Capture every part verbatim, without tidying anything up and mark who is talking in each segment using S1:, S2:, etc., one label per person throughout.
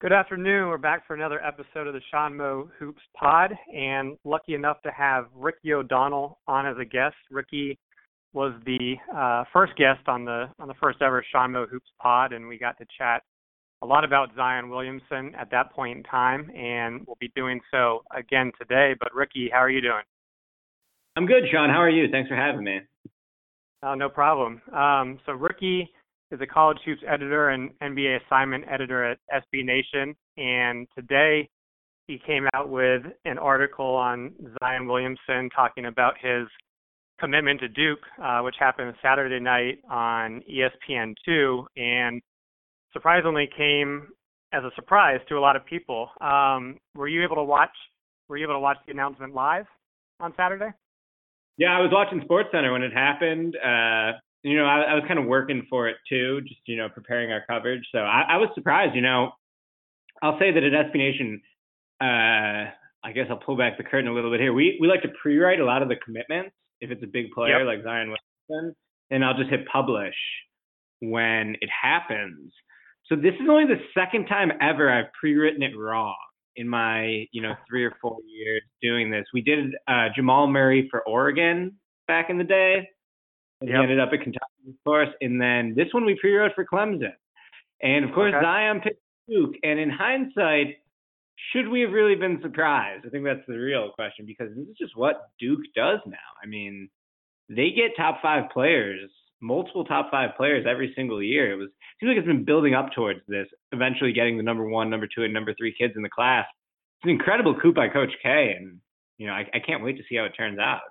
S1: Good afternoon. We're back for another episode of the Sean Moe Hoops Pod, and lucky enough to have Ricky O'Donnell on as a guest. Ricky was the uh, first guest on the on the first ever Sean Moe Hoops Pod, and we got to chat a lot about Zion Williamson at that point in time, and we'll be doing so again today. But Ricky, how are you doing?
S2: I'm good, Sean. How are you? Thanks for having me.
S1: Oh, no problem. Um, so Ricky is a college hoops editor and N B A assignment editor at S B Nation. And today he came out with an article on Zion Williamson talking about his commitment to Duke, uh, which happened Saturday night on E S P N two, and surprisingly came as a surprise to a lot of people. Um, were you able to watch? Were you able to watch the announcement live on Saturday?
S2: Yeah, I was watching SportsCenter when it happened. Uh, you know, I, I was kind of working for it too, just, you know, preparing our coverage. So I, I was surprised, you know. I'll say that at S B Nation, uh, I guess I'll pull back the curtain a little bit here. We we like to pre-write a lot of the commitments. If it's a big player
S1: Yep.
S2: like Zion Williamson, then I'll just hit publish when it happens. So this is only the second time ever I've pre-written it wrong in my, you know, three or four years doing this. We did uh, Jamal Murray for Oregon back in the day. And
S1: Yep.
S2: He ended up at Kentucky, of course. And then this one we pre-wrote for Clemson. And, of course,
S1: Okay.
S2: Zion picked Duke. And in hindsight, should we have really been surprised? I think that's the real question, because this is just what Duke does now. I mean, they get top five players, multiple top five players every single year. It was it seems like it's been building up towards this, eventually getting the number one, number two, and number three kids in the class. It's an incredible coup by Coach K, and you know I, I can't wait to see how it turns out.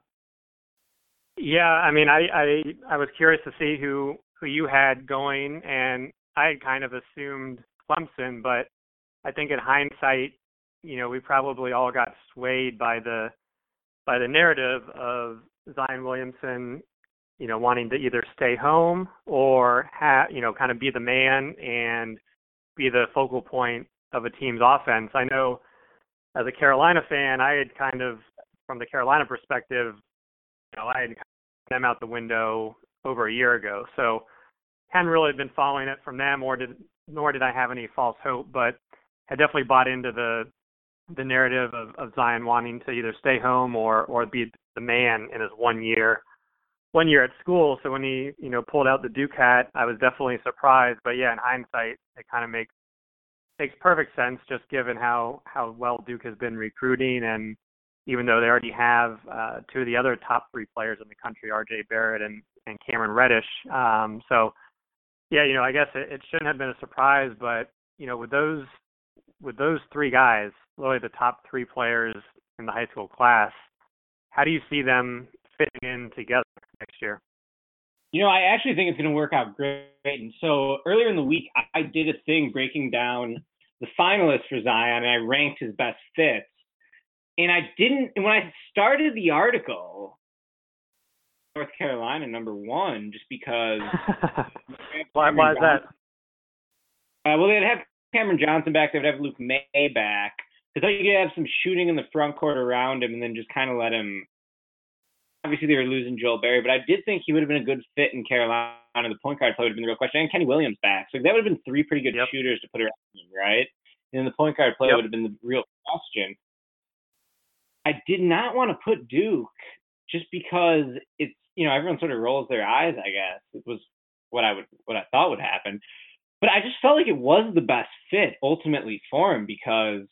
S1: Yeah, I mean, I, I I was curious to see who who you had going, and I had kind of assumed Clemson, but I think in hindsight, you know, we probably all got swayed by the by the narrative of Zion Williamson, you know, wanting to either stay home or have, you know, kind of be the man and be the focal point of a team's offense. I know as a Carolina fan, I had kind of, from the Carolina perspective, you know, I had them out the window over a year ago. So hadn't really been following it from them, or did nor did I have any false hope, but had definitely bought into the the narrative of, of Zion wanting to either stay home or or be the man in his one year one year at school. So when he, you know, pulled out the Duke hat, I was definitely surprised. But yeah, in hindsight, it kind of makes makes perfect sense, just given how how well Duke has been recruiting, and even though they already have uh, two of the other top three players in the country, R J Barrett and, and Cameron Reddish. Um, so, yeah, you know, I guess it, it shouldn't have been a surprise, but, you know, with those with those three guys, really the top three players in the high school class, how do you see them fitting in together next year?
S2: You know, I actually think it's going to work out great. And so earlier in the week, I, I did a thing breaking down the finalists for Zion, and I ranked his best fits. And I didn't, and when I started the article, North Carolina number one, just because.
S1: why, why is that?
S2: Uh, well, they'd have Cameron Johnson back. They would have Luke May back. I thought you could have some shooting in the front court around him and then just kind of let him. Obviously, they were losing Joel Berry, but I did think he would have been a good fit in Carolina. The point guard play would have been the real question. And Kenny Williams back. So that would have been three pretty good
S1: Yep.
S2: shooters to put around him, right? And then the point guard play
S1: Yep.
S2: would have been the real question. I did not want to put Duke just because it's, you know, everyone sort of rolls their eyes, I guess. It was what I would, what I thought would happen. But I just felt like it was the best fit ultimately for him because,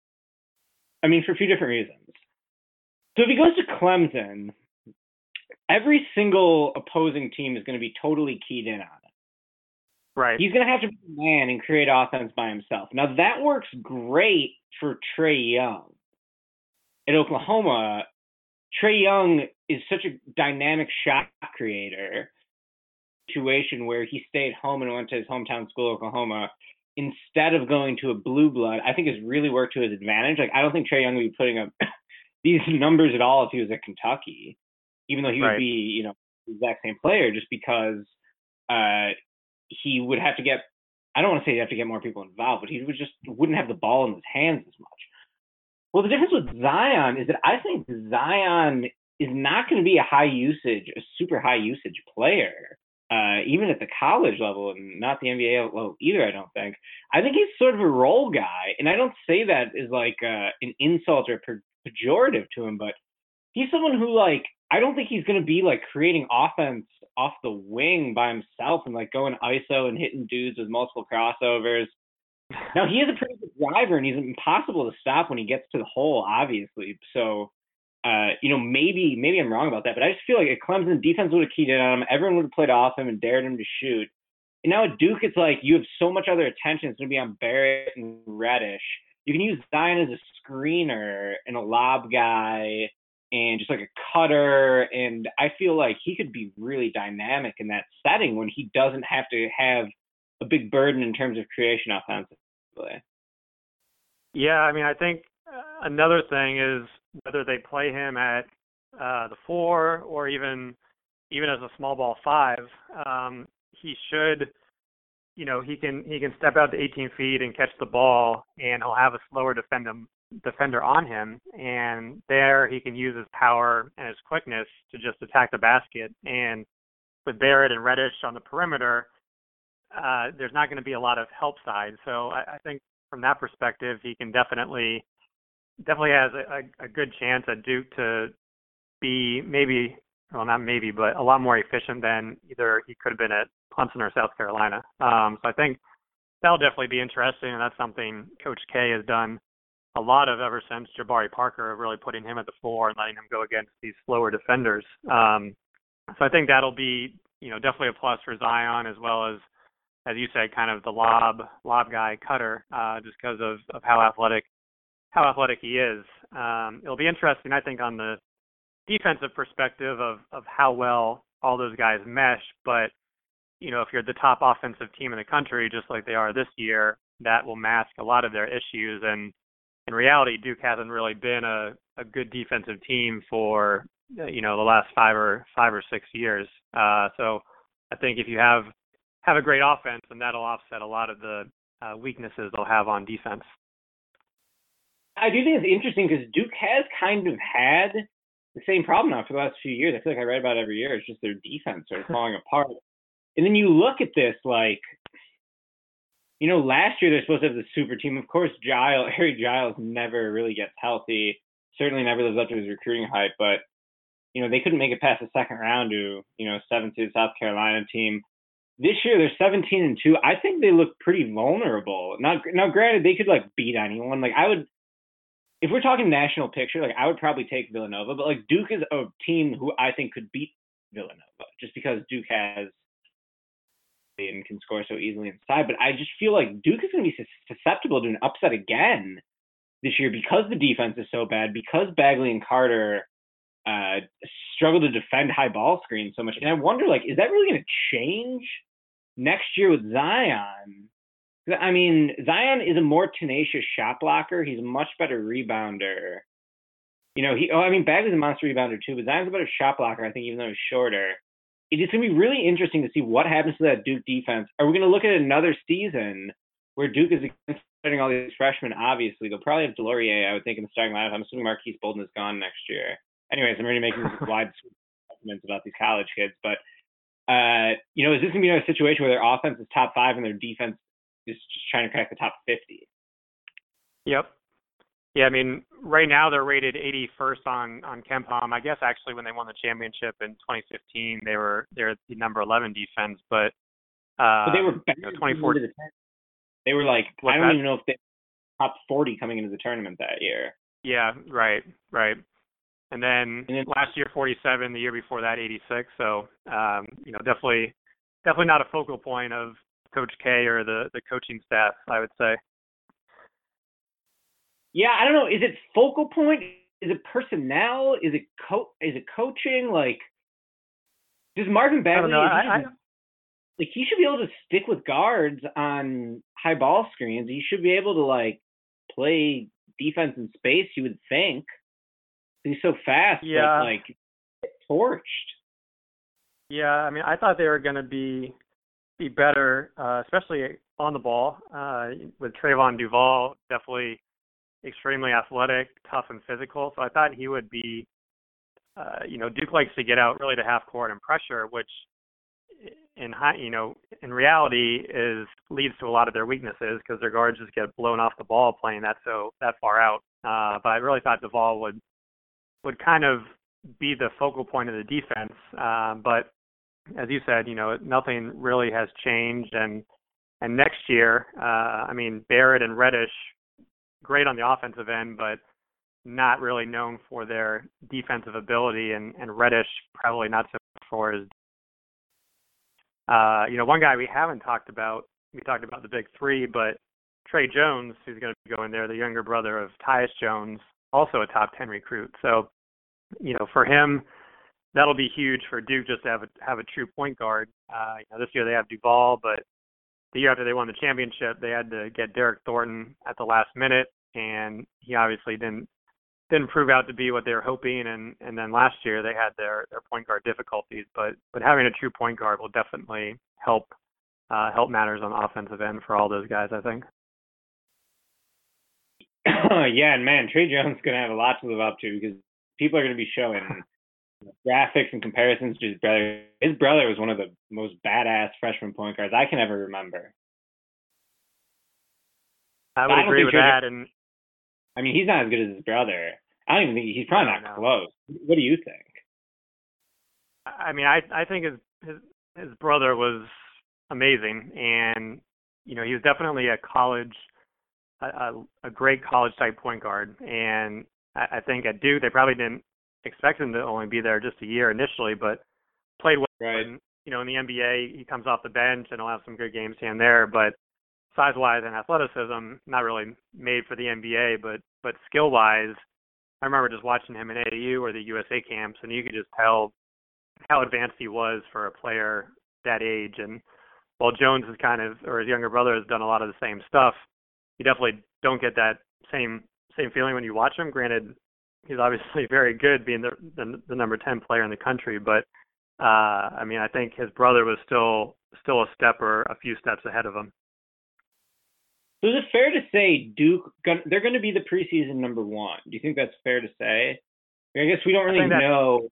S2: I mean, for a few different reasons. So if he goes to Clemson, every single opposing team is going to be totally keyed in on it.
S1: Right.
S2: He's going to have to be the man and create offense by himself. Now, that works great for Trae Young. At Oklahoma, Trae Young is such a dynamic shot creator. Situation where he stayed home and went to his hometown school, Oklahoma, instead of going to a blue blood, I think has really worked to his advantage. Like, I don't think Trae Young would be putting up these numbers at all if he was at Kentucky, even though he would
S1: Right.
S2: be, you know, the exact same player, just because uh, he would have to get, I don't want to say he'd have to get more people involved, but he would just wouldn't have the ball in his hands as much. Well, the difference with Zion is that I think Zion is not going to be a high usage, a super high usage player. uh, even at the college level and not the N B A level either. I don't think. I think he's sort of a role guy, and I don't say that as like uh, an insult or pejorative to him, but he's someone who like I don't think he's going to be like creating offense off the wing by himself and like going I S O and hitting dudes with multiple crossovers. Now he is a pretty good driver and he's impossible to stop when he gets to the hole, obviously. So, uh, you know, maybe maybe I'm wrong about that, but I just feel like at Clemson, defense would have keyed in on him. Everyone would have played off him and dared him to shoot. And now at Duke, it's like you have so much other attention. It's going to be on Barrett and Reddish. You can use Zion as a screener and a lob guy and just like a cutter. And I feel like he could be really dynamic in that setting when he doesn't have to have a big burden in terms of creation offensively.
S1: Yeah, I mean, I think another thing is whether they play him at uh, the four or even even as a small ball five. Um, he should, you know, he can he can step out to eighteen feet and catch the ball, and he'll have a slower defender defender on him, and there he can use his power and his quickness to just attack the basket. And with Barrett and Reddish on the perimeter, uh, there's not going to be a lot of help side. So I, I think from that perspective, he can definitely definitely has a, a good chance at Duke to be maybe, well, not maybe, but a lot more efficient than either he could have been at Clemson or South Carolina. Um, so I think that'll definitely be interesting, and that's something Coach K has done a lot of ever since Jabari Parker, really putting him at the floor and letting him go against these slower defenders. Um, so I think that'll be, you know, definitely a plus for Zion, as well as, as you said, kind of the lob lob guy cutter, uh, just because of, of how athletic how athletic he is. Um, it'll be interesting, I think, on the defensive perspective of of how well all those guys mesh. But you know, if you're the top offensive team in the country, just like they are this year, that will mask a lot of their issues. And in reality, Duke hasn't really been a, a good defensive team for, you know, the last five or five or six years. Uh, so I think if you have have a great offense, then that'll offset a lot of the uh, weaknesses they'll have on defense.
S2: I do think it's interesting because Duke has kind of had the same problem now for the last few years. I feel like I read about it every year. It's just their defense sort of falling apart. And then you look at this like, you know, last year they're supposed to have the super team. Of course, Giles, Harry Giles never really gets healthy. Certainly never lives up to his recruiting hype. But, you know, they couldn't make it past the second round to, you know, seven to the South Carolina team. This year they're seventeen and two. I think they look pretty vulnerable. Now, now granted, they could like beat anyone. Like I would, if we're talking national picture, like I would probably take Villanova. But like Duke is a team who I think could beat Villanova just because Duke has and can score so easily inside. But I just feel like Duke is going to be susceptible to an upset again this year because the defense is so bad, because Bagley and Carter uh, struggle to defend high ball screens so much. And I wonder, like, is that really going to change next year with Zion? I mean, Zion is a more tenacious shot blocker. He's a much better rebounder. You know, he. Oh, I mean, Bagley's a monster rebounder too, but Zion's a better shot blocker, I think, even though he's shorter. It's going to be really interesting to see what happens to that Duke defense. Are we going to look at another season where Duke is starting all these freshmen? Obviously, they'll probably have Delorier, I would think, in the starting lineup. I'm assuming Marquise Bolden is gone next year. Anyways, I'm already making wide statements about these college kids. But, uh, you know, is this going to be another situation where their offense is top five and their defense is just trying to crack the top fifty?
S1: Yep. Yeah, I mean, right now they're rated eighty-first on on KenPom. I guess actually when they won the championship in twenty fifteen, they were they're the number eleven defense, but uh,
S2: but they were better
S1: you know, twenty-four.
S2: The they were like
S1: What's
S2: I don't
S1: that?
S2: even know if they were top forty coming into the tournament that year.
S1: Yeah, right, right. And then,
S2: and then
S1: last year forty-seven, the year before that eighty-six. So um, you know, definitely definitely not a focal point of Coach K or the the coaching staff, I would say.
S2: Yeah, I don't know. Is it focal point? Is it personnel? Is it co- Is it coaching? Like, does Marvin Bagley?
S1: I don't know. I,
S2: he
S1: I,
S2: like he should be able to stick with guards on high ball screens. He should be able to like play defense in space. You would think he's so fast,
S1: yeah.
S2: but like torched.
S1: Yeah, I mean, I thought they were going to be be better, uh, especially on the ball. Uh, with Trayvon Duval, definitely extremely athletic, tough, and physical. So I thought he would be, uh, you know, Duke likes to get out really to half court and pressure, which in high, you know, in reality, is leads to a lot of their weaknesses because their guards just get blown off the ball playing that so that far out. Uh, but I really thought Duvall would would kind of be the focal point of the defense. Uh, but as you said, you know, nothing really has changed. And and next year, uh, I mean, Barrett and Reddish, great on the offensive end, but not really known for their defensive ability, and, and Reddish probably not so much for his. Uh, you know, one guy we haven't talked about, we talked about the big three, but Trey Jones, who's going to be going there, the younger brother of Tyus Jones, also a top ten recruit. So, you know, for him, that'll be huge for Duke just to have a, have a true point guard. Uh, you know, this year they have Duvall, but the year after they won the championship, they had to get Derek Thornton at the last minute, and he obviously didn't didn't prove out to be what they were hoping. And, and then last year they had their, their point guard difficulties, but but having a true point guard will definitely help uh, help matters on the offensive end for all those guys, I think.
S2: Yeah, and man, Trey Jones is going to have a lot to live up to because people are going to be showing graphics and comparisons to his brother. His brother was one of the most badass freshman point guards I can ever remember.
S1: I would
S2: I
S1: agree with
S2: Trey
S1: that.
S2: Jones,
S1: and
S2: I mean, he's not as good as his brother. I don't even think he's probably not
S1: know.
S2: close. What do you think?
S1: I mean, I I think his his his brother was amazing, and you know, he was definitely a college, a, a great college type point guard. And I, I think at Duke they probably didn't expect him to only be there just a year initially, but played well.
S2: Right.
S1: And, you know, in the N B A, he comes off the bench and he'll have some good games here and there, but size-wise and athleticism, not really made for the N B A, but but skill-wise, I remember just watching him in A A U or the U S A camps, and you could just tell how advanced he was for a player that age. And while Jones is kind of, or his younger brother has done a lot of the same stuff, you definitely don't get that same same feeling when you watch him. Granted, he's obviously very good, being the the, the number ten player in the country, but uh, I mean, I think his brother was still still a step or a few steps ahead of him.
S2: So is it fair to say Duke, they're going to be the preseason number one? Do you think that's fair to say? I guess we don't really know.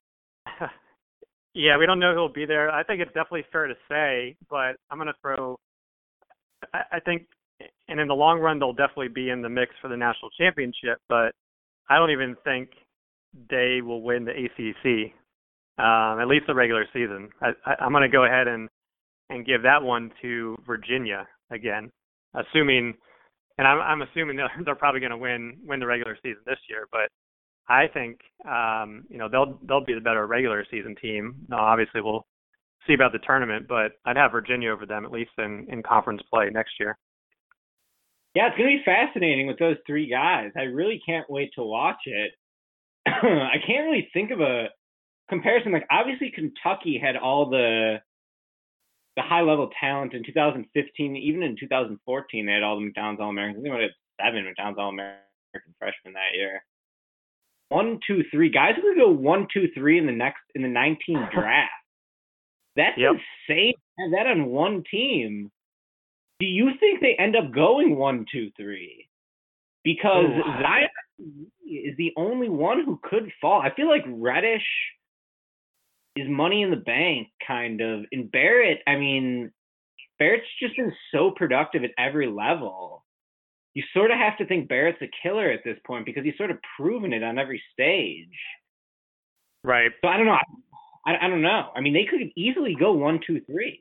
S1: Yeah, we don't know who'll be there. I think it's definitely fair to say, but I'm going to throw, I, I think, and in the long run, they'll definitely be in the mix for the national championship, but I don't even think they will win the A C C, um, at least the regular season. I, I, I'm going to go ahead and, and give that one to Virginia again. Assuming, and I'm, I'm assuming they're, they're probably going to win win the regular season this year, but I think um, you know they'll they'll be the better regular season team. Now, obviously, we'll see about the tournament, but I'd have Virginia over them at least in, in conference play next year.
S2: Yeah, it's going to be fascinating with those three guys. I really can't wait to watch it. I can't really think of a comparison. Like, obviously, Kentucky had all the the high-level talent in two thousand fifteen, even in two thousand fourteen, they had all the McDonald's All-Americans. I think they had seven McDonald's All-American freshmen that year. One, two, three. Guys who could go one, two, three in the next in the nineteen draft. That's
S1: yep.
S2: insane. Have that on one team. Do you think they end up going one, two, three? Because Ooh. Zion is the only one who could fall. I feel like Reddish is money in the bank, kind of. And Barrett, I mean, Barrett's just been so productive at every level. You sort of have to think Barrett's a killer at this point because he's sort of proven it on every stage.
S1: Right.
S2: So I don't know. I, I don't know. I mean, they could easily go one, two, three.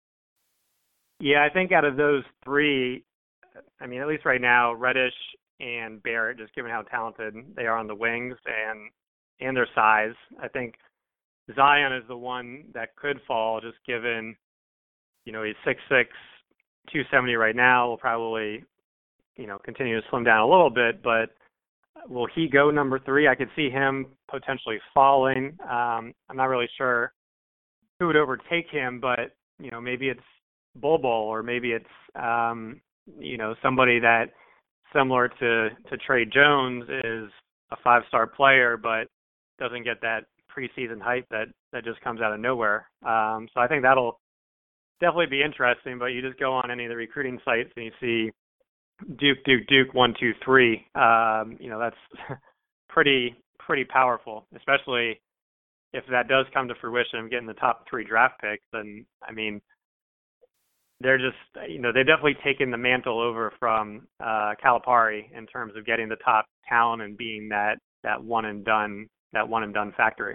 S1: Yeah, I think out of those three, I mean, at least right now, Reddish and Barrett, just given how talented they are on the wings and and their size, I think Zion is the one that could fall, just given, you know, he's six six, two seventy right now. Will probably, you know, continue to slim down a little bit, but will he go number three? I could see him potentially falling. Um, I'm not really sure who would overtake him, but, you know, maybe it's Bol Bol, or maybe it's, um, you know, somebody that, similar to, to Trey Jones, is a five-star player, but doesn't get that preseason hype that, that just comes out of nowhere. Um, so I think that'll definitely be interesting, but you just go on any of the recruiting sites and you see Duke, Duke, Duke, one, two, three. Um, you know, that's pretty, pretty powerful, especially if that does come to fruition of getting the top three draft picks, then I mean, they're just, you know, they've definitely taken the mantle over from uh, Calipari in terms of getting the top talent and being that that one and done that one and done factory.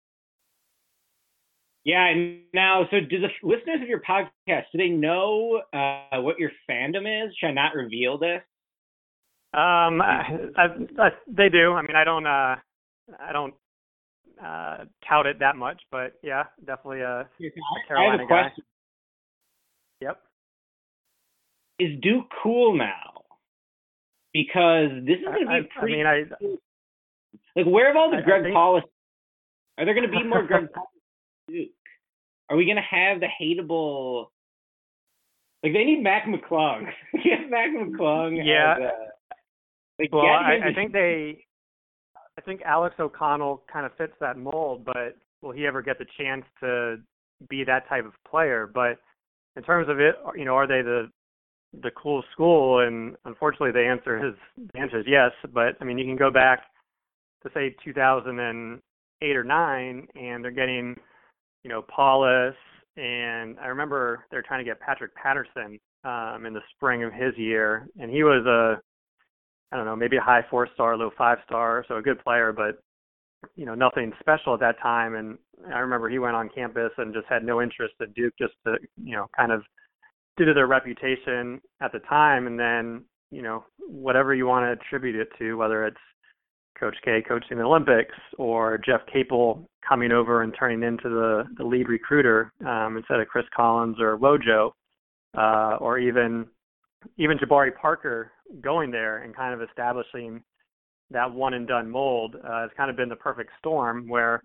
S2: Yeah, and now, so do the listeners of your podcast, do they know uh, what your fandom is? Should I not reveal this?
S1: Um, I, I, I, they do. I mean, I don't, uh, I don't uh, tout it that much, but yeah, definitely a, a Carolina
S2: I have a question.
S1: Guy. Yep.
S2: Is Duke cool now? Because this is going to be
S1: I,
S2: a pretty.
S1: I mean, I
S2: like, where have all the
S1: I,
S2: Greg
S1: I think...
S2: Paulus? Are there going to be more Greg Paulus? Duke? Are we going to have the hateable? Like, they need Mac McClung. Get Mac McClung.
S1: Yeah.
S2: As, uh, like,
S1: well, I, I think they. I think Alex O'Connell kind of fits that mold, but will he ever get the chance to be that type of player? But in terms of it, you know, are they the the cool school? And unfortunately, the answer is the answer is yes. But I mean, you can go back to say two thousand eight or nine, and they're getting, you know, Paulus, and I remember they're trying to get Patrick Patterson um, in the spring of his year, and he was a I don't know, maybe a high four star, low five star, so a good player, but you know, nothing special at that time. And I remember he went on campus and just had no interest in Duke, just to, you know, kind of due to their reputation at the time. And then, you know, whatever you want to attribute it to, whether it's Coach K coaching the Olympics or Jeff Capel coming over and turning into the, the lead recruiter um, instead of Chris Collins or Wojo, uh, or even even Jabari Parker going there and kind of establishing that one and done mold uh, has kind of been the perfect storm where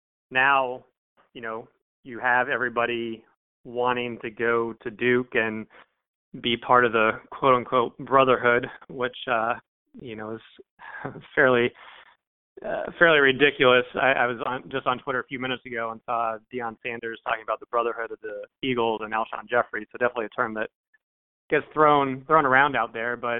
S1: now, you know, you have everybody wanting to go to Duke and be part of the quote unquote brotherhood, which, uh, you know, is fairly, uh, fairly ridiculous. I, I was on, just on Twitter a few minutes ago and saw Deion Sanders talking about the brotherhood of the Eagles and Alshon Jeffrey. So definitely a term that gets thrown thrown around out there, but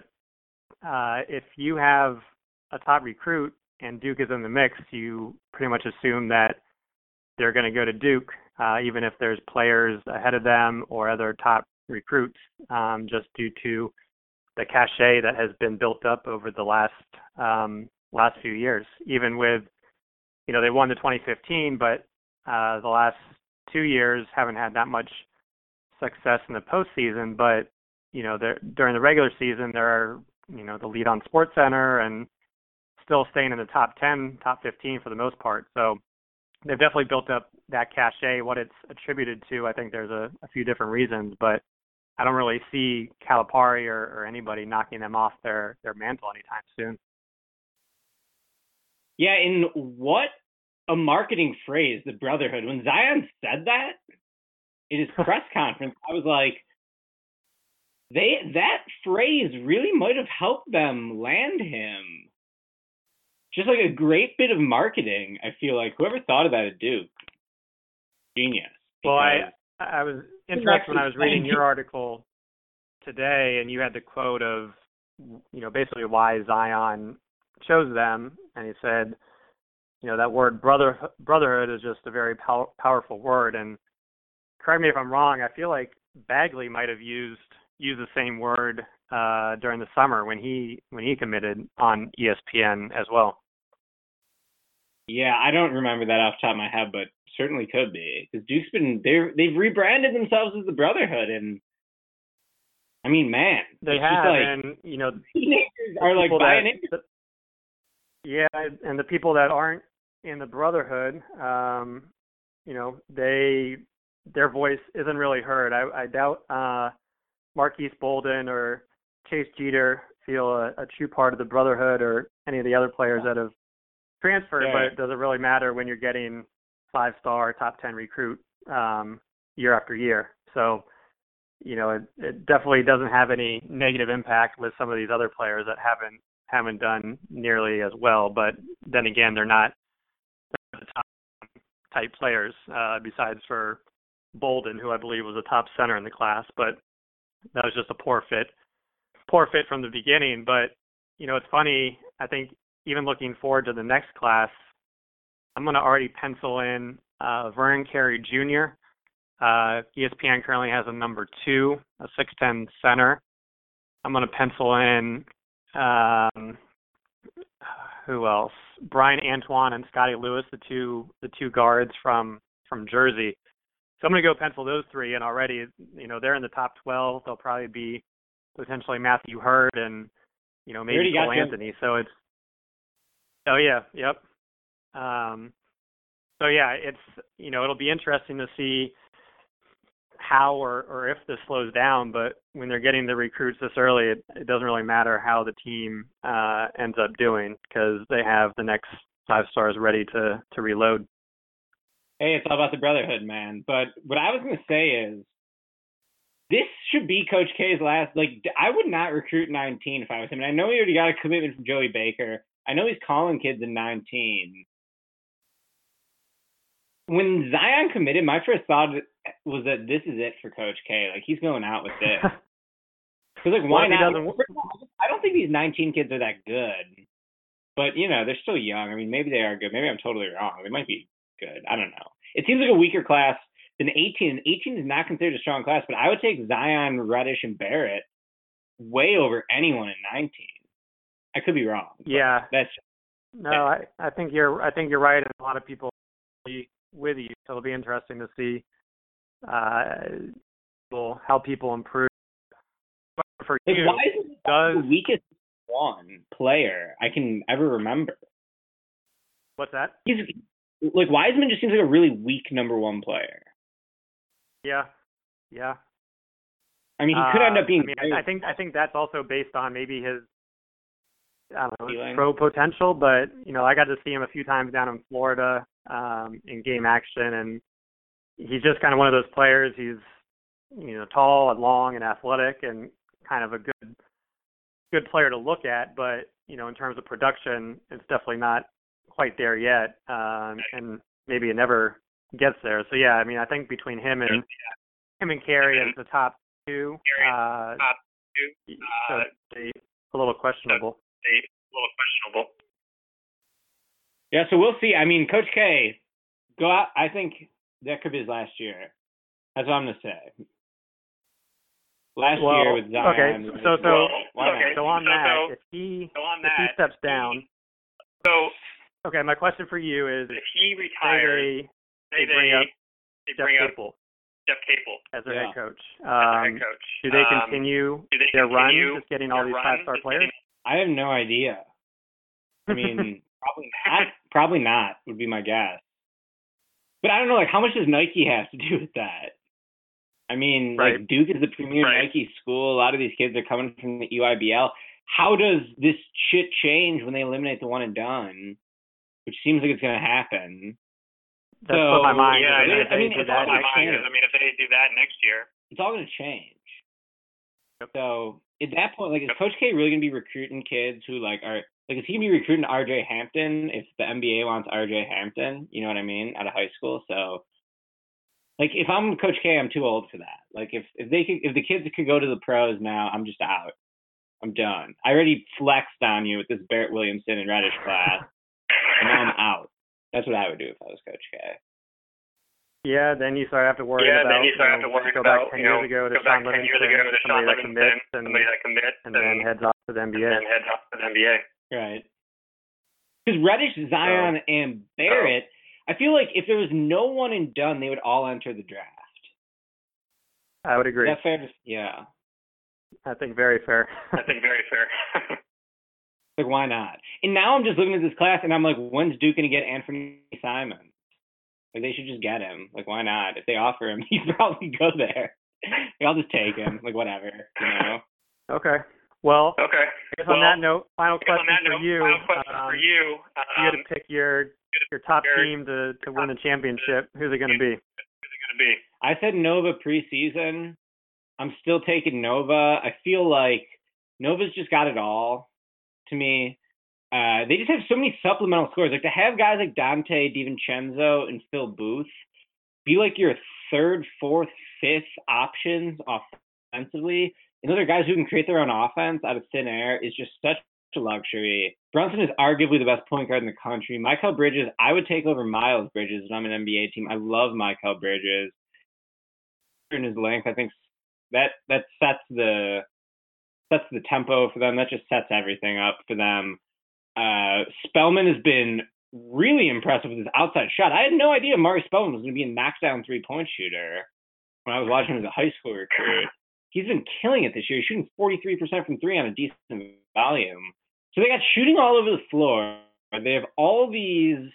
S1: uh, if you have a top recruit and Duke is in the mix, you pretty much assume that they're going to go to Duke, uh, even if there's players ahead of them or other top recruits, um, just due to the cachet that has been built up over the last um, last few years. Even with, you know, they won the twenty fifteen, but uh, the last two years haven't had that much success in the postseason, but you know, during the regular season, they're, you know, the lead on SportsCenter and still staying in the top ten, top fifteen for the most part. So they've definitely built up that cachet. What it's attributed to, I think there's a, a few different reasons, but I don't really see Calipari or, or anybody knocking them off their, their mantle anytime soon.
S2: Yeah, and what a marketing phrase, the brotherhood. When Zion said that in his press conference, I was like, They that phrase really might have helped them land him. Just like a great bit of marketing, I feel like. Whoever thought of that at Duke, genius.
S1: Well, I I was interested when I was reading your article today, and you had the quote of, you know, basically why Zion chose them, and he said, you know, that word brother brotherhood is just a very pow- powerful word. And correct me if I'm wrong, I feel like Bagley might have used. use the same word uh, during the summer when he when he committed on E S P N as well.
S2: Yeah, I don't remember that off the top of my head, but certainly could be, because Duke's been they they've rebranded themselves as the Brotherhood, and I mean, man,
S1: they have, like, and you know,
S2: teenagers are like buying into.
S1: Yeah, and the people that aren't in the Brotherhood, um, you know, they their voice isn't really heard. I, I doubt. Uh, Marquise Bolden or Chase Jeter feel a, a true part of the Brotherhood, or any of the other players that have transferred, yeah. But it doesn't really matter when you're getting five-star, top ten recruit um, year after year. So, you know, it, it definitely doesn't have any negative impact with some of these other players that haven't haven't done nearly as well. But then again, they're not the top type players, uh, besides for Bolden, who I believe was a top center in the class, but that was just a poor fit, poor fit from the beginning. But, you know, it's funny, I think even looking forward to the next class, I'm going to already pencil in uh, Vernon Carey Junior Uh, E S P N currently has a number two, a six ten center. I'm going to pencil in, um, who else? Brian Antoine and Scotty Lewis, the two the two guards from, from Jersey. So I'm going to go pencil those three, and already, you know, they're in the top twelve. They'll probably be potentially Matthew Hurd and, you know, maybe Cole Anthony. So it's, oh yeah, yep. Um, so yeah, it's, you know, it'll be interesting to see how or, or if this slows down, but when they're getting the recruits this early, it, it doesn't really matter how the team uh, ends up doing because they have the next five stars ready to, to reload.
S2: Hey, it's all about the brotherhood, man. But what I was going to say is this should be Coach K's last. Like, I would not recruit nineteen if I was him. And I know he already got a commitment from Joey Baker. I know he's calling kids in nineteen. When Zion committed, my first thought was that this is it for Coach K. Like, he's going out with this. Because, like, why not? I don't think these nineteen kids are that good. But, you know, they're still young. I mean, maybe they are good. Maybe I'm totally wrong. They might be good. I don't know. It seems like a weaker class than eighteen. eighteen is not considered a strong class, but I would take Zion, Reddish, and Barrett way over anyone in nineteen. I could be wrong.
S1: Yeah.
S2: That's
S1: no, I, I think you're I think you're right, and a lot of people with you. So it'll be interesting to see uh, how people improve. But for
S2: like,
S1: you,
S2: why is it
S1: does,
S2: the weakest one player I can ever remember?
S1: What's that?
S2: He's like Wiseman just seems like a really weak number one player.
S1: Yeah, yeah.
S2: I mean, he could end up being.
S1: Uh, I mean, I think I think that's also based on maybe his I don't know,
S2: feeling.
S1: pro potential, but you know, I got to see him a few times down in Florida um, in game action, and he's just kind of one of those players. He's you know tall and long and athletic, and kind of a good good player to look at. But you know, in terms of production, it's definitely not quite there yet, um, and maybe it never gets there. So yeah, I mean, I think between him and him and Carey as the top two, uh,
S3: top two,
S1: uh, so a little questionable.
S3: A little questionable.
S2: Yeah, so we'll see. I mean, Coach K, go out. I think that could be his last year. That's what I'm gonna say. Last
S1: well,
S2: year with Zion.
S1: Okay, so so
S3: well, okay.
S1: so on
S3: so,
S1: that,
S3: so,
S1: if he
S3: so on
S1: if
S3: that,
S1: he steps down.
S3: So
S1: okay, my question for you is:
S3: if he retires,
S1: they, they,
S3: they
S1: bring up
S3: they
S1: Jeff
S3: bring up
S1: Capel
S3: Jeff Capel
S1: as their
S2: yeah.
S1: head coach.
S3: Um, as their head coach.
S1: Do they
S3: um,
S1: continue
S3: do they
S1: their
S3: continue
S1: run, just getting all these five-star players?
S2: I have no idea. I mean, probably not. Probably not would be my guess. But I don't know, like, how much does Nike have to do with that? I mean,
S1: right.
S2: like, Duke is the premier
S3: right.
S2: Nike school. A lot of these kids are coming from the U I B L. How does this shit change when they eliminate the one and done? Which seems like it's going to happen.
S1: That's
S2: so,
S1: what my mind
S3: yeah,
S1: is.
S3: I
S2: mean,
S3: it's
S2: it's
S3: all
S2: all
S3: my
S2: next
S3: mind
S2: year.
S3: is. I mean, if they do that next year,
S2: It's all going to change.
S1: Yep.
S2: So at that point, like, is Coach K really going to be recruiting kids who, like, are like, is he going to be recruiting R J Hampton if the N B A wants R J Hampton? You know what I mean? Out of high school. So, like, if I'm Coach K, I'm too old for that. Like, if if they could, if the kids could go to the pros now, I'm just out. I'm done. I already flexed on you with this Barrett Williamson and Reddish class, and now I'm out. That's what I would do if I was Coach K.
S1: Yeah, then you start to have to worry
S3: yeah,
S1: about.
S3: then you start
S1: you
S3: have
S1: know,
S3: to worry
S1: go
S3: about,
S1: back ten
S3: you know,
S1: years ago to
S3: go back
S1: Sean
S3: ten years
S1: Livingston,
S3: ago to Sean
S1: somebody that
S3: Livingston,
S1: commits, and,
S3: somebody that commits,
S1: and then heads off to the N B A.
S3: And then heads off to the N B A.
S2: Right. Because Reddish, Zion, so, and Barrett, so. I feel like if there was no one and done, they would all enter the draft.
S1: I would agree.
S2: Is that fair? To, yeah.
S1: I think very fair.
S3: I think very fair.
S2: Like, why not? And now I'm just looking at this class, and I'm like, when's Duke going to get Anthony Simons? Like, they should just get him. Like, why not? If they offer him, he'd probably go there. Like, I'll just take him. Like, whatever, you know?
S1: Okay. Well,
S3: okay.
S1: I guess
S3: well,
S1: on that note, final question
S3: on that
S1: for
S3: note,
S1: you.
S3: Final question
S1: um,
S3: for you. Um,
S1: if you had to pick your your top
S3: your,
S1: team to, to win the championship, who's it going to be?
S3: Who's it going to be?
S2: I said Nova preseason. I'm still taking Nova. I feel like Nova's just got it all to me. Uh, they just have so many supplemental scores. Like, to have guys like Dante DiVincenzo and Phil Booth be like your third, fourth, fifth options offensively, and those are guys who can create their own offense out of thin air, is just such a luxury. Brunson is arguably the best point guard in the country. Mikal Bridges, I would take over Miles Bridges if I'm an N B A team. I love Mikal Bridges. In his length, I think that that sets the sets the tempo for them. That just sets everything up for them. Uh, Spellman has been really impressive with his outside shot. I had no idea Mari Spellman was going to be a knockdown three-point shooter when I was watching him as a high school recruit. He's been killing it this year. He's shooting forty-three percent from three on a decent volume. So they got shooting all over the floor. They have all these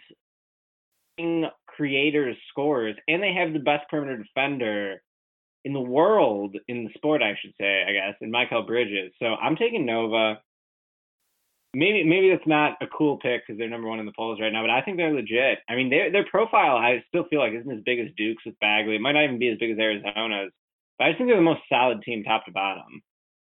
S2: creators, scorers, and they have the best perimeter defender in the world, in the sport, I should say, I guess, in Mikal Bridges. So I'm taking Nova. Maybe maybe that's not a cool pick because they're number one in the polls right now, but I think they're legit. I mean, their their profile, I still feel like isn't as big as Duke's with Bagley. It might not even be as big as Arizona's, but I just think they're the most solid team top to bottom.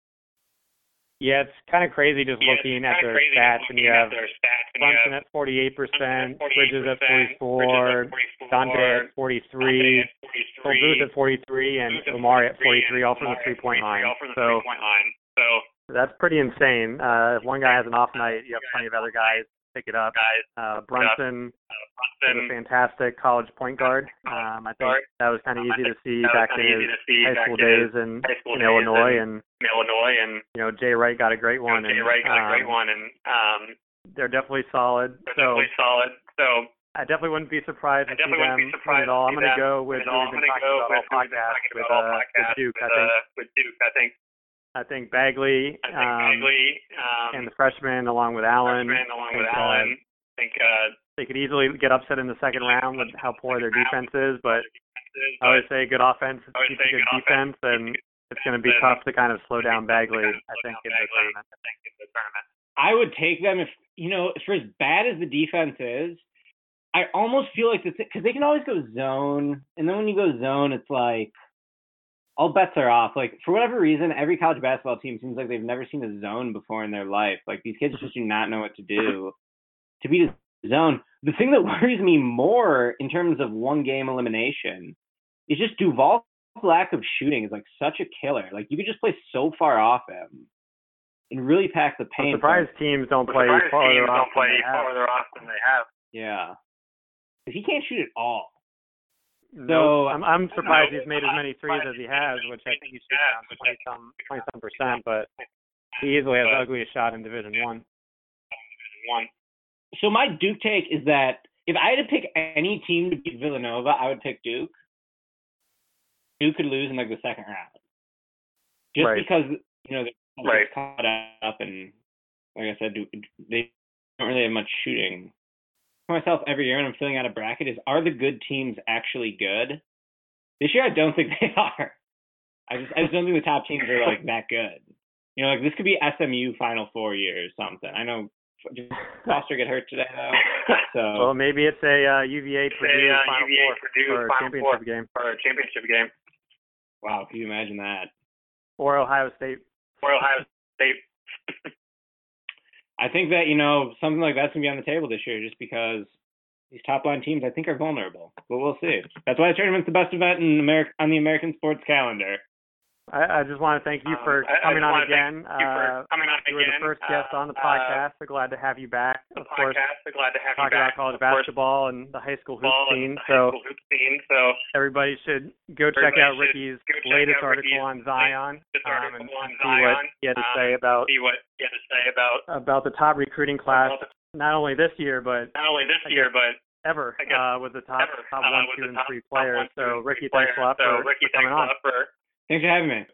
S1: Yeah, it's kind of crazy just
S3: Yeah,
S1: looking
S3: it's
S1: at
S3: kinda
S1: their
S3: crazy
S1: stats,
S3: just
S1: and you
S3: looking
S1: have
S3: at their stats, and you
S1: Brunson
S3: have
S1: at forty-eight percent, Bridges at
S3: Bridges
S1: forty-four,
S3: at forty-four,
S1: Dante at forty-three,
S3: Dante at
S1: Phil Booth at forty-three, and
S3: Booth at
S1: Omari at
S3: forty-three,
S1: forty-three, all from the
S3: Omari at
S1: three-point
S3: forty-three,
S1: line.
S3: all from the
S1: So
S3: three-point line. So
S1: that's pretty insane. Uh, if one guy has an off night, you have plenty of other guys pick it up.
S3: guys,
S1: Uh, Brunson
S3: uh,
S1: is a
S3: Brunson,
S1: fantastic college point guard. Um, I think that was kind of
S3: Um, I
S1: easy to
S3: think
S1: see
S3: that was
S1: back in
S3: kinda easy
S1: his
S3: to see
S1: high
S3: back
S1: school
S3: in his
S1: days in,
S3: high school
S1: in
S3: days
S1: Illinois,
S3: in-
S1: and
S3: in Illinois, and
S1: you know Jay Wright got a great one,
S3: Jay
S1: and
S3: Wright got a great
S1: um,
S3: one, and um,
S1: they're definitely solid.
S3: they're
S1: So
S3: definitely solid. So
S1: I definitely wouldn't be surprised
S3: I
S1: to see
S3: definitely
S1: them
S3: wouldn't be
S1: win
S3: surprised
S1: it all.
S3: to
S1: I'm
S3: see
S1: going to
S3: them
S1: go with
S3: win it
S1: who
S3: all.
S1: we've
S3: I'm
S1: been
S3: gonna
S1: talking
S3: go
S1: about
S3: with
S1: all
S3: who we've been
S1: podcasts
S3: talking
S1: with,
S3: about all
S1: uh, with
S3: podcasts
S1: Duke.
S3: with,
S1: I think
S3: uh, with Duke. I think
S1: I think Bagley
S3: I think
S1: um,
S3: Bagley um,
S1: and the freshman along with Allen.
S3: freshman along
S1: I
S3: with
S1: think,
S3: Allen.
S1: Uh,
S3: I think uh,
S1: they could easily get upset in the second round with how poor their defense is, but I always say good offense
S3: I would
S1: beats
S3: say
S1: a good
S3: good
S1: defense, and it's going to be tough to kind of slow down Bagley, I think, in the tournament.
S3: I think in the tournament.
S2: I would take them if, you know, for as bad as the defense is, I almost feel like this, because they can always go zone, and then when you go zone, it's like, all bets are off. Like, for whatever reason, every college basketball team seems like they've never seen a zone before in their life. Like, these kids just do not know what to do to beat a zone. The thing that worries me more in terms of one-game elimination is just Duval's lack of shooting is, like, such a killer. Like, you could just play so far off him and really pack the paint.
S1: I'm surprised teams don't play
S3: Surprised
S1: farther
S3: teams
S1: off
S3: don't play
S1: than they have.
S3: farther off than they have.
S2: Yeah. Because he can't shoot at all.
S1: No,
S2: So-
S1: I'm I'm surprised
S3: No,
S1: he's made as
S3: I'm
S1: many threes as he has, which I think he's shooting around twenty some twenty some percent, but he easily has the ugliest shot in Division One.
S3: One.
S2: So my Duke take is that if I had to pick any team to beat Villanova, I would pick Duke. Duke could lose in like the second round. Just
S1: Right.
S2: because, you know, they're
S3: Right.
S2: caught up and, like I said, Duke, they don't really have much shooting. For myself every year when I'm filling out a bracket is, are the good teams actually good? This year I don't think they are. I just I just don't think the top teams are like that good. You know, like this could be S M U Final Four year or something. I know did Foster get hurt today though. So
S1: Well, maybe it's a uh, U V A Purdue
S3: Say, uh,
S1: Final
S3: U V A
S1: Four
S3: Purdue
S1: or a
S3: Final
S1: championship
S3: Four
S1: game,
S3: for a championship game,
S2: wow, can you imagine that?
S1: or Ohio State.
S3: or Ohio State.
S2: I think that, you know, something like that's gonna be on the table this year just because these top line teams I think are vulnerable. But we'll see. That's why the tournament's the best event in America on the American sports calendar.
S1: I, I just want to thank you for
S3: Um, I- I
S1: coming
S3: just
S1: on
S3: wanna thank
S1: again.
S3: you for
S1: Uh,
S3: coming on
S1: you were the
S3: again.
S1: first guest
S3: Uh,
S1: on the
S3: uh,
S1: podcast. so glad to have you back.
S3: The
S1: Of course,
S3: podcast. So glad to have you
S1: talking
S3: back.
S1: about college
S3: Of course,
S1: basketball and the high school hoop
S3: ball and
S1: scene.
S3: the high
S1: So
S3: school hoop scene. So
S1: everybody should go check
S3: Everybody
S1: out
S3: should
S1: Ricky's
S3: go check
S1: latest
S3: out
S1: article
S3: Ricky's
S1: on Zion,
S3: latest
S1: um,
S3: article
S1: and,
S3: on
S1: and see what
S3: Zion,
S1: he had to
S3: um,
S1: say about
S3: see what you had to say about
S1: about the top recruiting class,
S3: about the,
S1: not only this year but
S3: not only this
S1: I
S3: year
S1: guess
S3: but
S1: ever
S3: I guess
S1: uh, with the top
S3: ever
S1: top
S3: uh,
S1: one,
S3: with
S1: two,
S3: the
S1: and
S3: top,
S1: three
S3: top
S1: players.
S3: one, two,
S1: So
S3: and
S1: Ricky,
S3: three
S1: thanks a lot
S3: players.
S1: for,
S3: so Ricky,
S1: for coming
S3: thanks a
S1: on.
S3: lot for
S2: Thanks for having me.